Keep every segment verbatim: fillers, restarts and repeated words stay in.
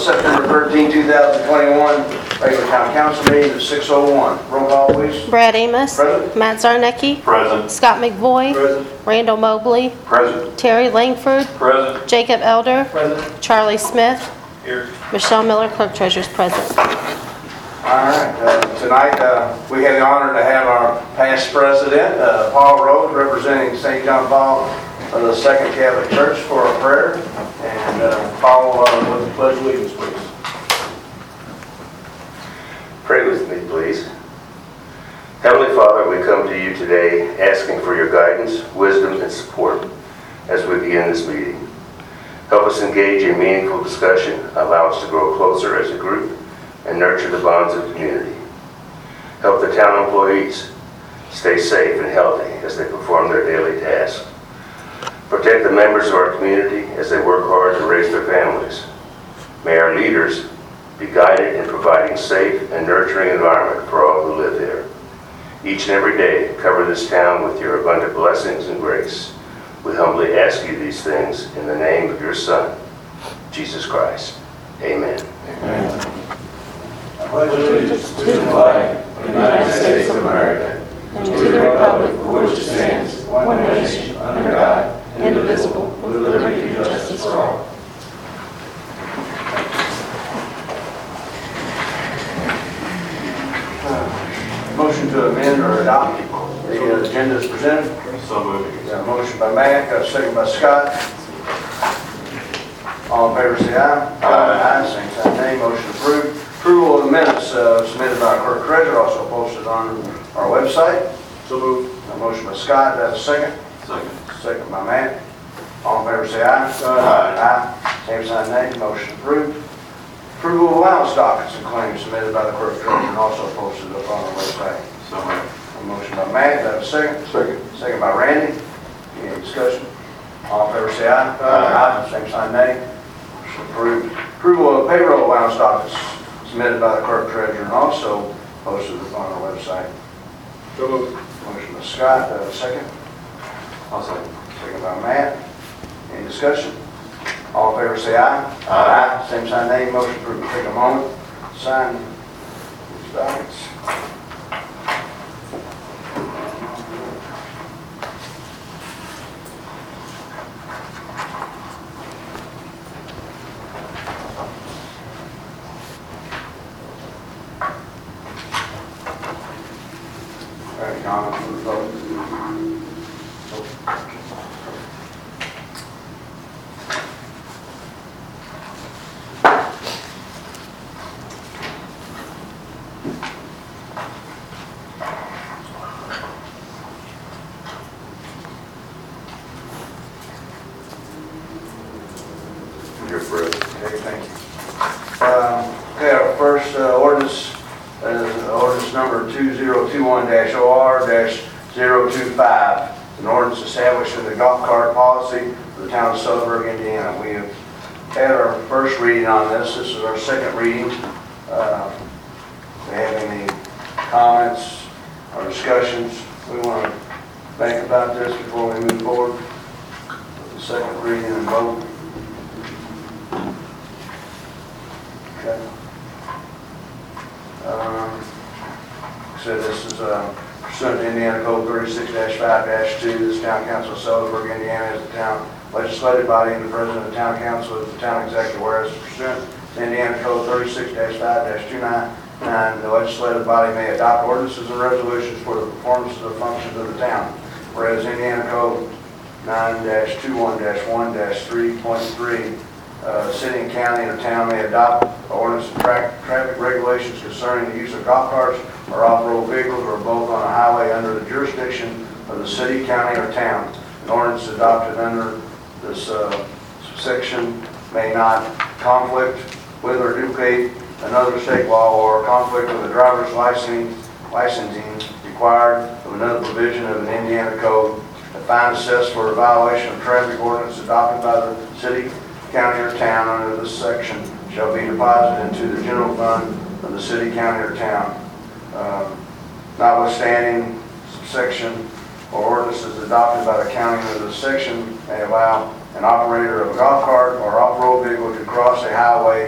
September thirteenth, two thousand twenty-one, regular town council meeting at six oh one. Roll call, please. Brad Amos. Present. Matt Zarnecki. Present. Scott McVoy. Present. Randall Mobley. Present. Terry Langford. Present. Jacob Elder. Present. Charlie Smith. Here. Michelle Miller, clerk treasurer's present. All right, uh, tonight uh, we have the honor to have our past president, uh, Paul Rose, representing Saint John Paul of the Second Catholic Church for a prayer. And uh, Paul, uh, with the pledge of allegiance, please. Pray with me, please. Heavenly Father, we come to you today asking for your guidance, wisdom, and support as we begin this meeting. Help us engage in meaningful discussion, allow us to grow closer as a group, and nurture the bonds of community. Help the town employees stay safe and healthy as they perform their daily tasks. Protect the members of our community as they work hard to raise their families. May our leaders be guided in providing safe and nurturing environment for all who live there. Each and every day, cover this town with your abundant blessings and grace. We humbly ask you these things in the name of your Son, Jesus Christ. Amen. Amen. I pledge allegiance to the flag of the United States of America and to the republic for which it stands, one nation, under God, indivisible, with liberty and justice for all. Uh, Motion to amend or adopt the uh, agenda is presented. So moved. Got a motion by Matt, got a second by Scott. All in favor say aye. Aye. Aye, same sign nay, motion approved. Approval of the minutes uh, submitted by our clerk treasurer, also posted on our website. So moved. A motion by Scott, do I have a second? Second. Second by Matt. All in favor say aye. Aye. Aye. Same sign nay, motion approved. Approval of allowance dockets and claims submitted by the clerk treasurer and also posted up on our website. So moved. A motion by Matt, do I have a second? Second. Second by Randy. Any discussion? All in favor say aye. Aye. Same sign nay. Motion approved. Approval of payroll allowance dockets submitted by the clerk treasurer and also posted on our website. So moved. Motion by Scott, do I have a second? I'll second. Second by Matt. Any discussion? All in favor say aye. Aye. Same sign nay. Motion approved. Take a moment to sign these dockets. Any comments from the vote? Your prayer. Okay, thank you. Um, Okay, our first uh, ordinance is ordinance number two zero two one dash O R dash zero two five. An ordinance establishing the golf cart policy for the town of Sudbury, Indiana. We have had our first reading on this. This is our second reading. Uh, Do you have any comments or discussions we want to make about this before we move forward with the second reading and vote? Okay. Um, So this is uh, pursuant to Indiana Code thirty-six dash five dash two, this town council of Salisbury, Indiana, is the town legislative body and the president of the town council is the town executive, whereas pursuant to Indiana Code thirty-six dash five dash two ninety-nine, the legislative body may adopt ordinances and resolutions for the performance of the functions of the town, whereas Indiana Code nine dash twenty-one dash one dash three point three, Uh, city and county or town may adopt ordinance and tra traffic regulations concerning the use of golf carts or off-road vehicles or both on a highway under the jurisdiction of the city, county, or town. An ordinance adopted under this uh, section may not conflict with or duplicate another state law or conflict with a driver's licensing, licensing required of another provision of an Indiana code. A fine assessed for a violation of traffic ordinance adopted by the city, county, or town under this section shall be deposited into the general fund of the city, county, or town. Um, notwithstanding section or ordinances adopted by the county under this section may allow an operator of a golf cart or off-road vehicle to cross a highway in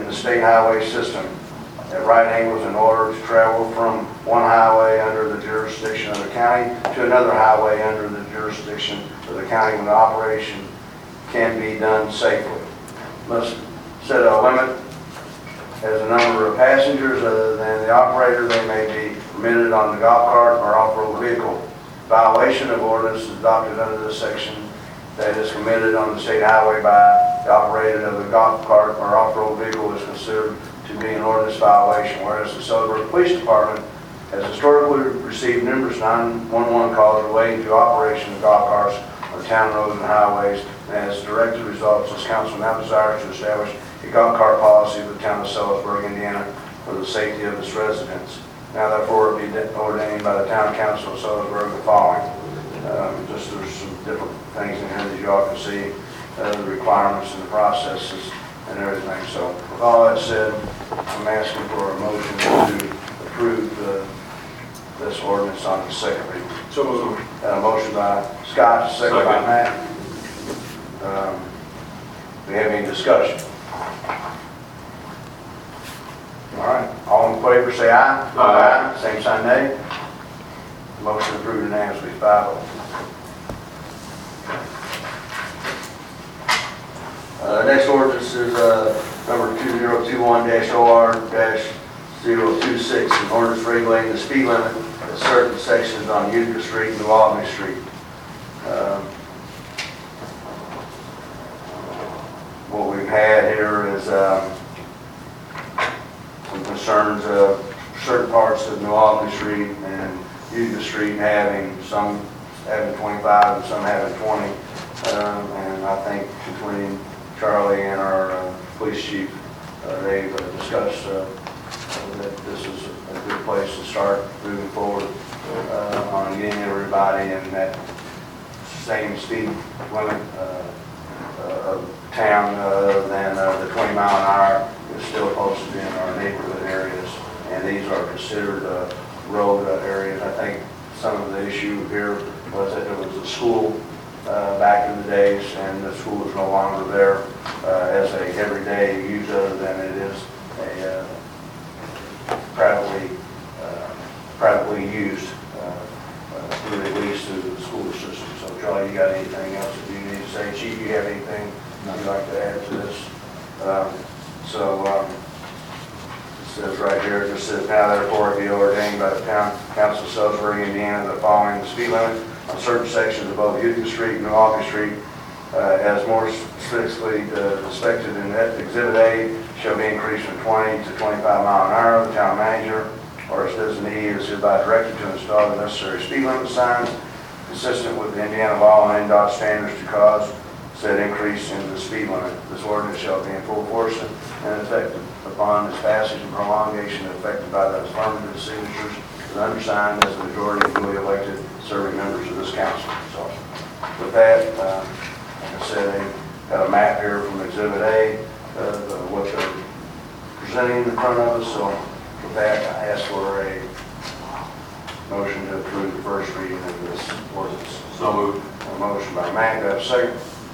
the state highway system at right angles in order to travel from one highway under the jurisdiction of the county to another highway under the jurisdiction of the county when the operation can be done safely. Must set a limit as a number of passengers other than the operator. They may be permitted on the golf cart or off-road vehicle. Violation of ordinance adopted under this section that is committed on the state highway by the operator of the golf cart or off-road vehicle is considered to be an ordinance violation, whereas the Sellersburg Police Department has historically received numerous nine one one calls relating to operation of golf carts on town roads and highways, and as direct results, this council now desires to establish a golf cart policy for the town of Sellersburg, Indiana, for the safety of its residents. Now therefore be ordained by the town council of Sellersburg the following. Um, just there's some different things in here that you all can see, uh, the requirements and the processes and everything. So with all that said, I'm asking for a motion to approve uh, this ordinance on the second reading. So moved. Uh, motion by Scott, second by Second. Matt. Um, do we have any discussion? All right, all in favor say aye. Aye. Same sign nay. Motion approved unanimously, five oh. Uh, next ordinance is, uh, number two zero two one dash O R dash zero two six, an ordinance regulating the speed limit at certain sections on Utica Street and New Albany Street. Um, What we've had here is, um, some concerns of certain parts of New Albany Street and Utica Street having, some having twenty-five and some having twenty. Um, and I think between Charlie and our uh, police chief, uh, they've uh, discussed uh, that this is a good place to start moving forward uh, on getting everybody in that same speed limit uh, uh, of town uh, than uh, the twenty mile an hour is still posted in our neighborhood areas. And these are considered uh, road uh, areas. I think some of the issue here was that there was a school uh, back in the days, and the school is no longer there uh, as a everyday use other than it is a uh, privately uh, privately used uh, uh, through at least through the school system. So Charlie, you got anything else that you need to say? Chief, you have anything you'd like to add to this? Um, so um, it says right here, it just says, now therefore be ordained by the town council of Sellersburg, Indiana, the following: the speed limit on certain sections of both Utica Street and New Albany Street, uh, as more specifically uh, inspected in Exhibit A, shall be increased from twenty to twenty-five mile an hour. The town manager or its designee is hereby directed to install the necessary speed limit signs consistent with the Indiana law and N D O T standards to cause said increase in the speed limit. This ordinance shall be in full force and effective upon its passage and prolongation, affected by the affirmative signatures of the undersigned as the majority of duly elected serving members of this council. So with that, uh, like I said, they got a map here from Exhibit A of uh, what they're presenting in front of us. So with that, I ask for a motion to approve the first reading of this ordinance. So moved. A motion by Matt, do I have a second?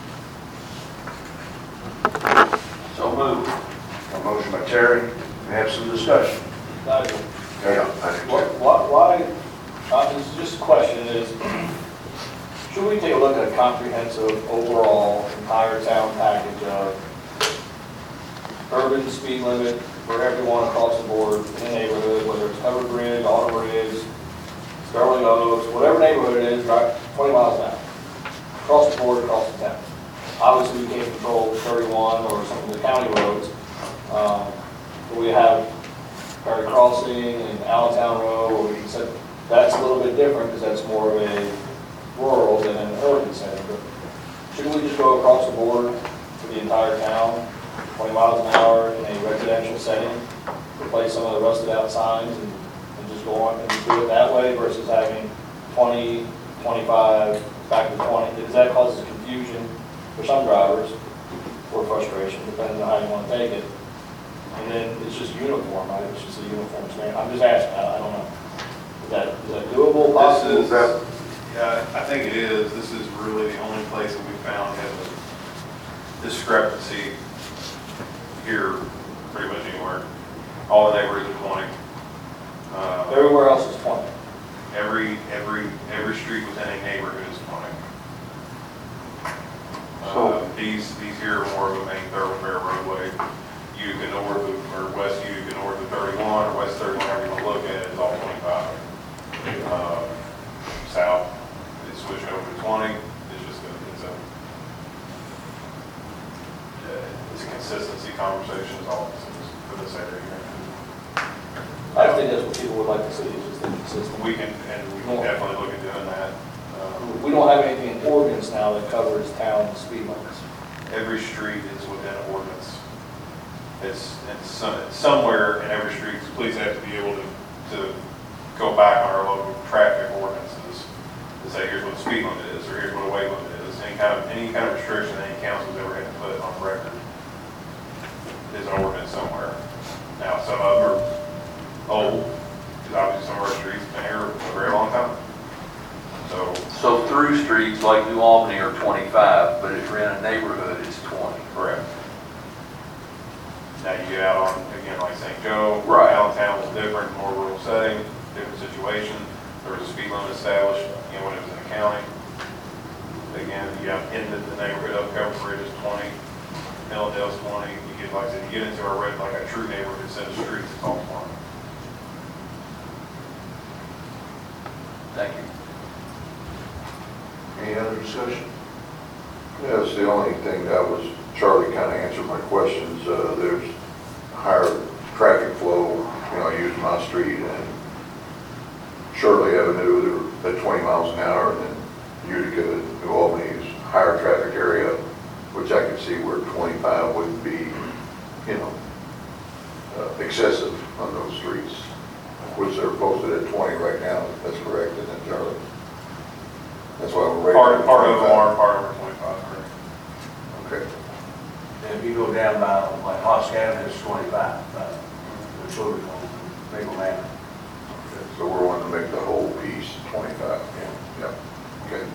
So moved. A motion by Terry. We have some discussion. Nigel, Yeah. what, what, why, uh, this is just a question is, should we take a look at a comprehensive overall entire town package of urban speed limit for everyone across the board in the neighborhood, whether it's Covered Bridge, Auto Bridge, Sterling Oaks, whatever neighborhood it is, right, twenty miles an hour, across the board, across the town. Obviously, we can't control thirty-one or some of the county roads, um, but we have Perry Crossing and Allentown Road, where we can set, that's a little bit different because that's more of a rural than an urban center. But shouldn't we just go across the board for the entire town, twenty miles an hour in a residential setting, replace some of the rusted out signs and, and just go on and just do it that way versus having twenty, twenty-five, back to twenty? Because that causes confusion for some drivers, or frustration, depending on how you want to take it. And then it's just uniform, right? It's just a uniform standard. I'm just asking, I I don't know. Is that, is that doable, possible? This is, yeah, I think it is. This is really the only place that we found has a discrepancy here pretty much anywhere. All the neighborhoods are twenty. Uh, Everywhere else is twenty. Every, every, every street within a neighborhood is twenty. So- Uh, These, these here are more of a main thoroughfare roadway. Utica north of, or west Utica north of thirty-one, or west thirty-one, however you want to look at it, is all twenty-five. Uh, South, they switch over to twenty, it's just a, it's a, uh, it's a consistency conversation is all this is for this area here. I think that's what people would like to see, is just inconsistent. We can, and we can definitely look at doing that. Um, We don't have anything in ordinance now that covers town speed limits. Every street is within an ordinance. It's, it's some- it's somewhere in every street, so please have to be able to, to go back on our local traffic ordinances to say, here's what the speed limit is, or here's what a weight limit is. Any kind of, any kind of restriction any council's ever had to put on record is an ordinance somewhere. Now, some of them are old, because obviously some of our streets have been here for a very long time. So, So through streets like New Albany are twenty-five, but if you're in a neighborhood, it's twenty. correct. Now you get out on, again, like Saint Joe. Right. Allentown was different, more rural setting, different situation. There was a speed limit established, you know, when it was in the county. Again, you have in the the neighborhood of Cover Bridge is twenty, Hillendale's twenty. You get, like I said, you get into our red, like a true neighborhood set of streets, it's all twenty. Thank you. Any other discussion? Yeah, that's the only thing that was, Charlie kind of answered my questions. Uh, there's higher traffic flow, you know, using my street and Shirley Avenue, they're at twenty miles an hour, and then Utica, New Albany is higher traffic area, which I could see where twenty-five would be, you know, uh, excessive on those streets, which they're posted at twenty right now. That's correct, isn't it, Charlie? That's why we're rating. Part, it part of them twenty-five. are, part of them are twenty-five, correct. Okay. And if you go down by, like, Hoscata, it's twenty-five, uh, the children on Maple Manor. So we're wanting to make the whole piece twenty-five. Yeah. Yep. Okay.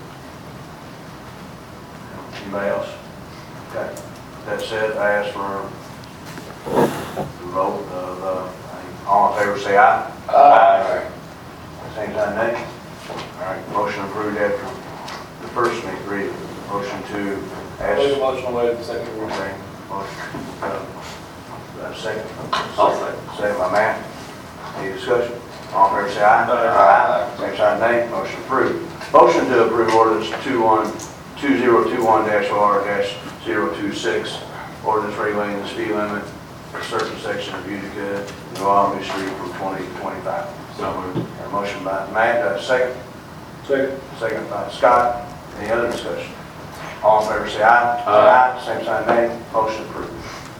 Anybody else? Okay. That said, I ask for a vote of, uh, all in favor, say aye. Aye. Same time, nay. All right, motion approved after the first reading. Motion to I make a ask. motion to waive the second reading. Okay, motion, uh, uh, second. I'll second. Second by Matt. Any discussion? All in favor, say aye. Aye. Same sign, nay. Motion approved. Motion to approve ordinance two one, two zero two one dash R dash zero two six, ordinance regulating the speed limit for a certain section of Utica, New Albany Street from twenty to twenty-five. So moved. Got a motion by Matt, uh, second. Second. Second by Scott. Any other discussion? All in favor, say aye. Aye. Same sign, nay. Motion approved.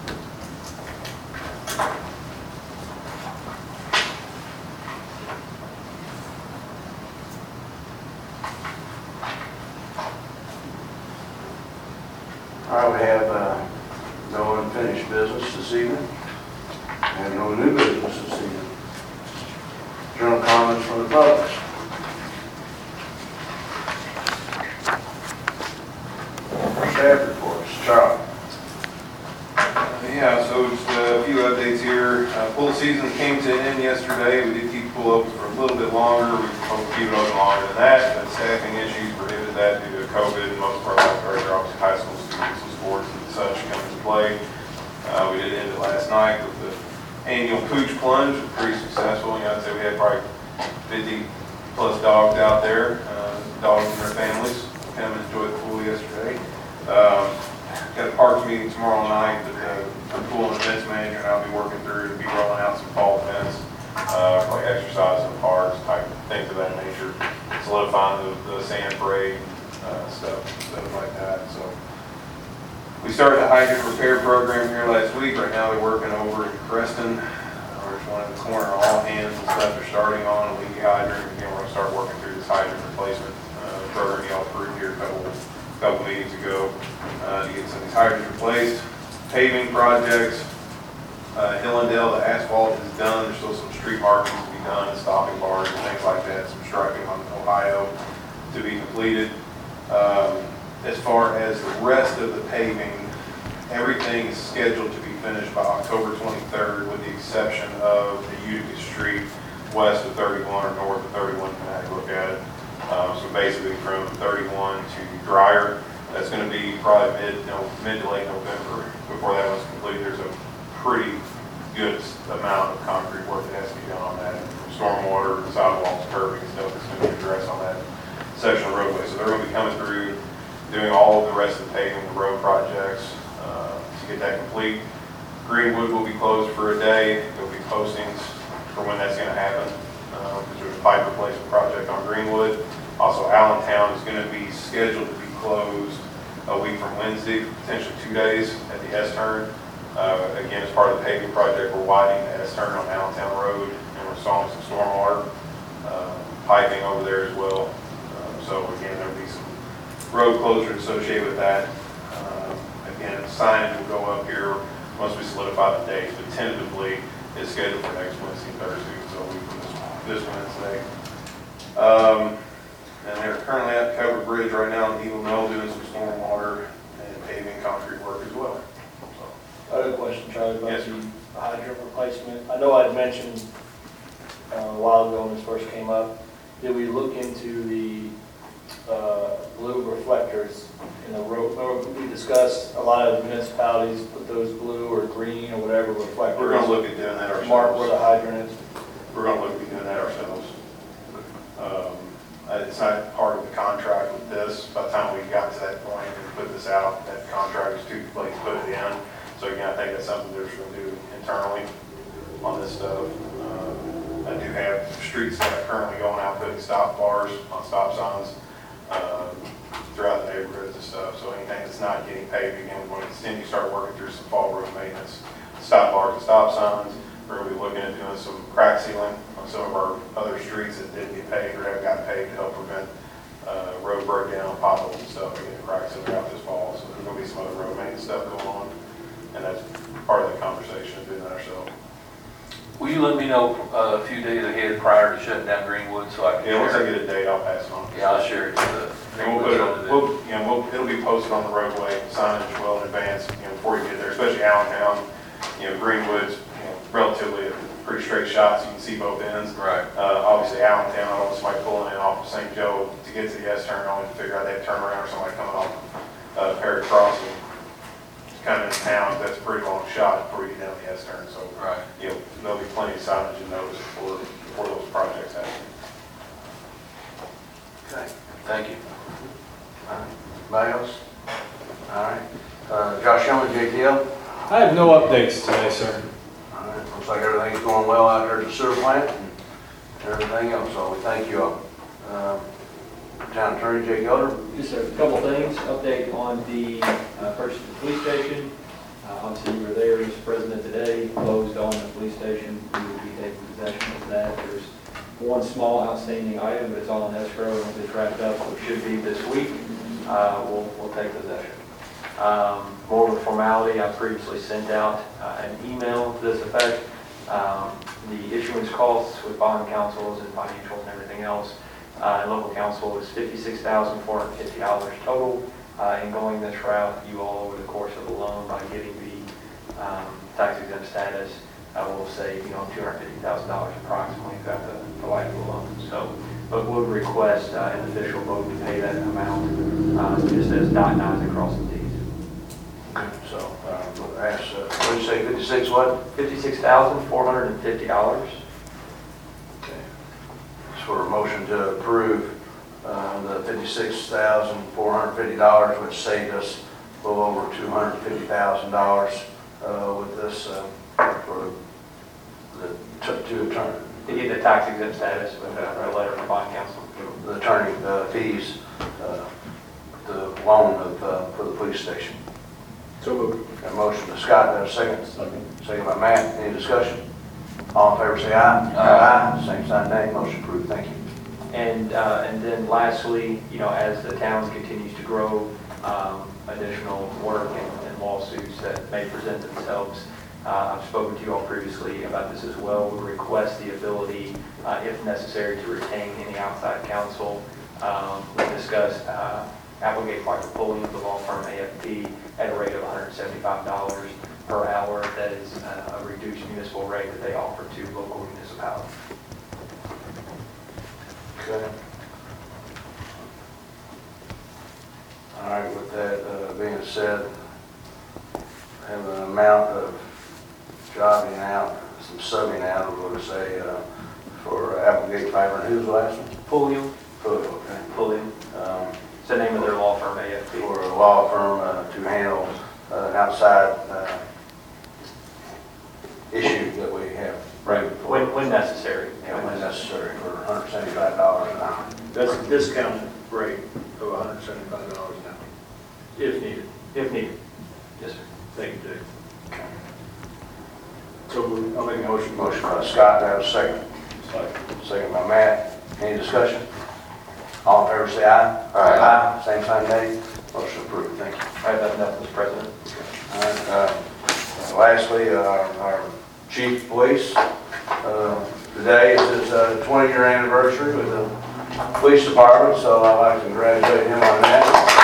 All right, we have uh, no unfinished business this evening, and no new business this evening. General comments from the public. Staff reports. Charlie. Yeah, so just a few updates here. Uh, Pool season came to an end yesterday. We did keep the pool open for a little bit longer. We hope to keep it open longer than that, but staffing issues prohibited that due to COVID. And most of our lifeguards are obviously high school students and sports and such come into play. Uh, we did end it last night with the annual pooch plunge. It was pretty successful. You know, I'd say we had probably fifty plus dogs out there, uh, dogs and their families come and enjoy the pool yesterday. Um, Got a parks meeting tomorrow night that the, the pool and events manager and I'll be working through to be rolling out some fall events, uh, like exercise in the parks, type things of that nature, solidifying the, the sand parade, uh, stuff, stuff like that. So we started the hydrant repair program here last week. Right now they're working over in Creston. Uh, There's one in the corner, all hands and stuff are starting on a leaky hydrant. Again, we're gonna start working through this hydrant replacement, uh, program y'all approved here a couple couple meetings ago, uh, to get some of these hydrants replaced. Paving projects, uh, Hillendale, the asphalt is done. There's still some street markings to be done, stopping bars and things like that, some striping on Ohio to be completed. Um, as far as the rest of the paving, everything is scheduled to be finished by October twenty-third, with the exception of the Utica Street west of thirty-one or north of thirty-one, depending how you look at it. Um, so basically from thirty-one to Dryer, that's going to be probably mid, you know, mid to late November before that one's complete. There's a pretty good amount of concrete work that has to be done on that, from stormwater, sidewalks, curbing, and stuff that's going to be addressed on that section of roadway. So they're going to be coming through, doing all of the rest of the paving, the road projects uh, to get that complete. Greenwood will be closed for a day. There'll be postings for when that's going to happen, because uh, there's a pipe replacement project on Greenwood. Also, Allentown is going to be scheduled to be closed a week from Wednesday, potentially two days at the S-turn. Uh, again, as part of the paving project, we're widening the S-turn on Allentown Road, and we're installing some stormwater uh, piping over there as well. Uh, so again, there'll be some road closure associated with that. Uh, again, signage will go up here once we solidify the dates, but tentatively it's scheduled for next Wednesday, Thursday, so a week from this, this Wednesday. Um, and they're currently at Covered Bridge right now in Eagle Mill doing some stormwater and paving concrete work as well. So, I have a question, Charlie, about Yes, the hydrant replacement. I know I had mentioned uh, a while ago when this first came up, did we look into the uh, blue reflectors in the road? Remember we discussed a lot of municipalities put those blue or green or whatever reflectors. we're going to look at doing that ourselves. Mark where the hydrant is. We're going to look at doing that ourselves. Um, uh, it's not part of the contract with this. By the time we got to that point and put this out, that contract was too late to put it in. So again, I think that's something they're going to do internally on this stuff. Uh, I do have streets that are currently going out putting stop bars on stop signs um, throughout the neighborhoods and stuff. So anything that's not getting paved, again, we want to continue to start working through some fall road maintenance, stop bars and stop signs. We're going to be looking at doing some crack sealing on some of our other streets that didn't get paved or haven't gotten paved to help prevent uh, road breakdown, potholes and stuff. We're getting crack sealing out this fall. So there's going to be some other road maintenance stuff going on. And that's part of the conversation of doing that ourselves. Will you let me know uh, a few days ahead prior to shutting down Greenwood so I can Yeah, once I share it? get a date, I'll pass it on. Yeah, I'll share it to the. And we'll put it on, we'll, you know, we'll, it'll be posted on the roadway signage well in advance, you know, before you get there, especially Allentown. You know, Greenwood's, you know, relatively a pretty straight shot, so you can see both ends. Right. Uh, obviously Allentown, I don't want somebody pulling in off of Saint Joe to get to the S-turn, only to figure out they have to turn around or somebody coming off uh, Perry Crossing. Kind of in town, that's a pretty long shot before you get down the S-turn, so. Right. You know, there'll be plenty of signage and notice before, before those projects happen. Okay. Thank you. All right. Anybody else? All right. Uh, Josh Young, J T L. I have no updates today, sir. All right. Looks like everything's going well out there at the sewer plant and everything else, so we thank you all. Um, Town Attorney Jay Gelder. Just a couple things, update on the uh, purchase of the police station. Uh, Obviously, you were there, Mister President, today, closed on the police station. We will be taking possession of that. There's one small outstanding item, but it's all in escrow, and it's wrapped up, so it should be this week. Uh, We'll, we'll take possession. Um, More of a formality, I previously sent out uh, an email to this effect. Um, The issuance costs with bond counsels and financials and everything else, Uh, local council is fifty-six thousand four hundred fifty dollars total. Uh, in going this route, you all over the course of the loan by getting the um, tax exempt status, uh, will save, you know, two hundred fifty thousand dollars approximately throughout the, the life of the loan. So, but would request uh, an official vote to pay that amount, uh, just as dotting i's and crossing t's. So, uh, we'll ask, uh, what did you say, fifty-six what? fifty-six thousand four hundred fifty dollars. Okay. For a motion to approve uh, the fifty-six thousand four hundred fifty dollars, which saved us a little over two hundred fifty thousand dollars uh, with this uh, for the t- two attorney, To get the tax exempt status with a letter from bond counsel. the attorney uh, fees, uh, the loan of, uh, for the police station. So moved. Got a motion to Scott, got a second? Second. Second by Matt, any discussion? All in favor say aye. Aye. Same sign nay, motion approved, thank you. And, uh, and then lastly, you know, as the town continues to grow, um, additional work and, and lawsuits that may present themselves. Uh, I've spoken to you all previously about this as well. We request the ability, uh, if necessary, to retain any outside counsel. Um, we discussed, uh, Applegate White Pulling, the law firm A F P, at a rate of one hundred seventy-five dollars per hour. That is uh, a reduced municipal rate that they offer to local municipalities. Okay. All right, with that uh, being said, have an amount of jobbing out, some subbing out, we're going to say, uh, for Applegate Fiber, and who's the last one? Pulling, Pulliam, okay. Pulling, Um, it's the name of their law firm, A F P. For a law firm uh, to handle uh, an outside uh, issue that we have. Right, when, when necessary. Yeah, when necessary, for one hundred seventy-five dollars an hour. That's a discounted rate of one hundred seventy-five dollars an hour, if needed. If needed. Yes, sir. Thank you, Dave. So I'll make a motion. Motion by Scott, to have a second. Second by Matt. Any discussion? All in favor, say aye. Aye. Same sign, nay. Motion approved. Thank you. I have nothing else, Mister President. All right, uh, lastly, uh, our chief of police, uh, today is his uh, twenty-year anniversary with the police department, so I'd like to congratulate him on that.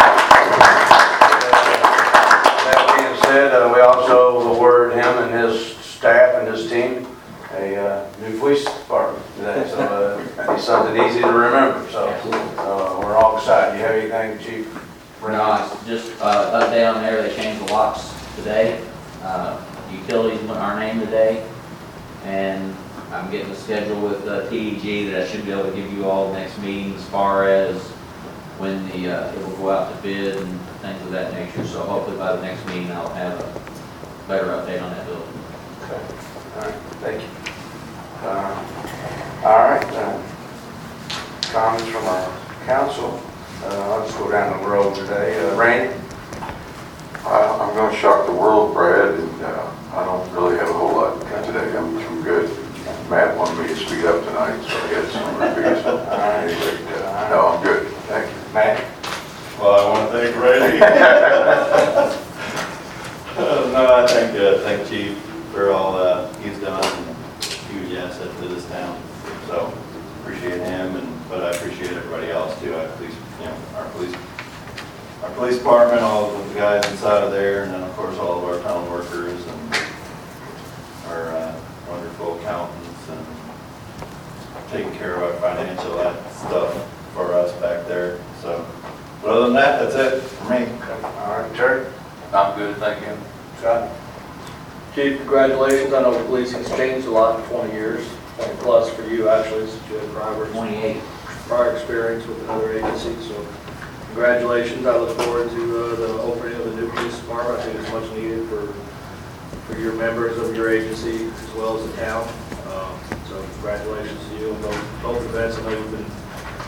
That being said, uh, we also awarded him and his staff and his team a uh, new police department today, so uh, it's something easy to remember, so uh, we're all excited. You have anything, Chief? No, it's just uh, update on there, they changed the locks today. Uh, Utilities went our name today, and I'm getting a schedule with uh, T E G that I should be able to give you all next meeting as far as when the, uh, it will go out to bid and things of that nature. So hopefully by the next meeting I'll have a better update on that building. Okay. All right, thank you. Uh, All right, uh, comments from our council. Uh, I'll just go down the road today. Uh, Randy? Uh, I'm going to shock the world, Brad, and uh, I don't really have a whole lot today. I'm, I'm good. Matt wanted me to speak up tonight, so I had some reviews. All right, uh, No, I'm good. Thank you. Matt? Well, I want to thank Randy. Uh, No, I thank, uh, thank Chief for all uh, he's done, and huge asset to this town. So appreciate him, and but I appreciate everybody else too. Our police, you know, our police, our police department, all of the guys inside of there, and then of course all of our town workers and our uh, wonderful accountants and taking care of our financial stuff for us back there. So, but other than that, that's it for me. All right, Terry? I'm good, thank you. Scott? Chief, congratulations. I know policing's changed a lot in twenty years, twenty plus for you actually, since you had prior, twenty-eight. prior experience with another agency. So congratulations. I look forward to uh, the opening of the new police department. I think it's much needed for for your members of your agency as well as the town. Um, so congratulations to you on both, both events. I know you've been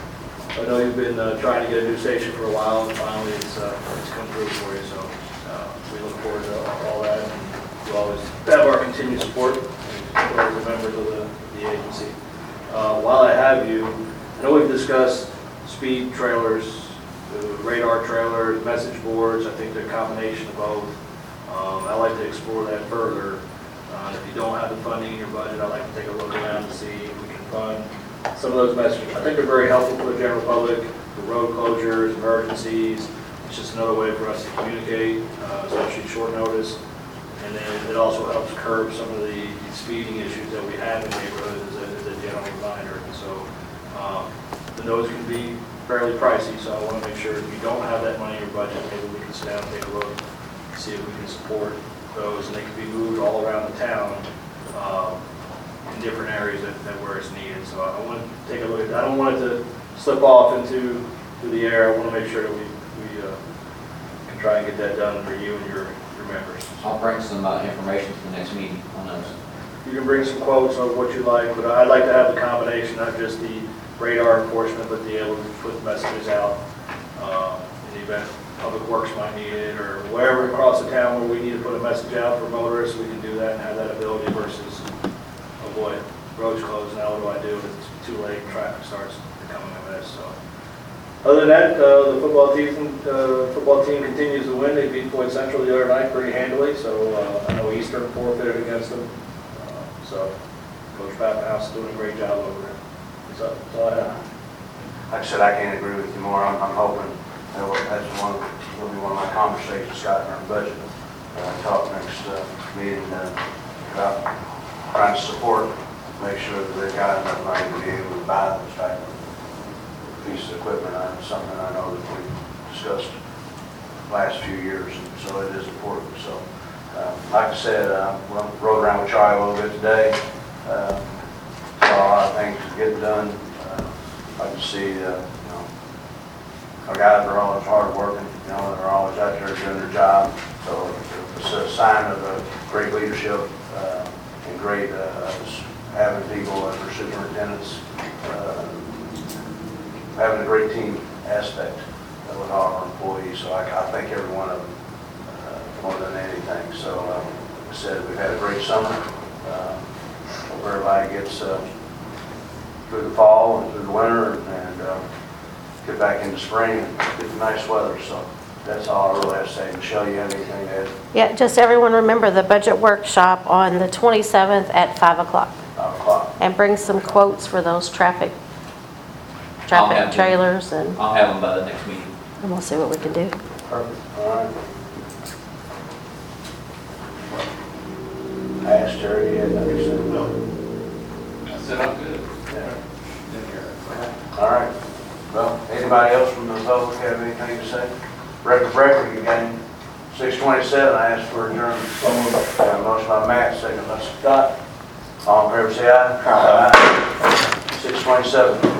I know you've been uh, trying to get a new station for a while, and finally it's uh, it's come through for you. So uh, we look forward to all that. And you always have our continued support as well as the members of the, the agency. Uh, while I have you, I know we've discussed speed trailers, the radar trailers, message boards. I think they're a combination of both. Um, I'd like to explore that further. Uh, if you don't have the funding in your budget, I'd like to take a look around and see if we can fund some of those messages. I think they're very helpful for the general public, for road closures, emergencies. It's just another way for us to communicate, uh, especially short notice. And then it also helps curb some of the speeding issues that we have in neighborhoods as a, as a general reminder. And so um, the notes can be fairly pricey, so I want to make sure if you don't have that money in your budget, maybe we can sit down and take a look, see if we can support those, and they can be moved all around the town um, in different areas that, that where it's needed. So I want to take a look at that. I don't want it to slip off into to the air. I want to make sure that we, we uh, can try and get that done for you and your, your members. I'll bring some uh, information to the next meeting on those. You can bring some quotes of what you like, but I'd like to have the combination, not just the radar enforcement, but be able to put messages out uh, in the event Public Works might need it, or wherever across the town where we need to put a message out for motorists, we can do that and have that ability versus, oh boy, roads closed, now what do I do? It's too late, traffic starts becoming a mess. So, other than that, uh, the football team, uh, football team continues to win. They beat Floyd Central the other night pretty handily. So uh, I know Eastern forfeited against them. Uh, so Coach Pappenhouse is doing a great job over there. So that's all I have. Like I said, I can't agree with you more. I'm, I'm hoping that will- that's one, will be one of my conversations, Scott, in our budget. Uh, talk next, uh, meeting, uh, about trying to support, make sure that they've got enough money to be able to buy this type of piece of equipment. Uh, something I know that we discussed last few years, and so it is important. So, uh, like I said, uh, we rode around with Charlie a little bit today. Uh, saw a lot of things getting done. Uh, like to see, uh, you know, our guys are always hard working, you know, they're always out there doing their job. So it's a sign of a great leadership uh, and great uh, having people as our superintendents, uh, having a great team aspect with all our employees. So I, I thank every one of them uh, more than anything. So uh, like I said, we've had a great summer. Uh, hope everybody gets uh, through the fall and through the winter and uh, get back into spring and get the nice weather. So that's all I really have to say. Michelle, you have anything to add? Yeah, just everyone remember the budget workshop on the twenty-seventh at five o'clock. Five o'clock. And bring some quotes for those traffic, I'll have traffic them. trailers, and I'll have them by the next meeting. and we'll see what we can do. Perfect. All right. I asked Terry, he had nothing to say. No. I said I'm good. Yeah. All right. Well, anybody else from the public have anything to say? Record, record again. six twenty-seven, I asked for adjournment. Got a motion by Matt, second by Scott. All in favor, say aye. Aye. six twenty-seven.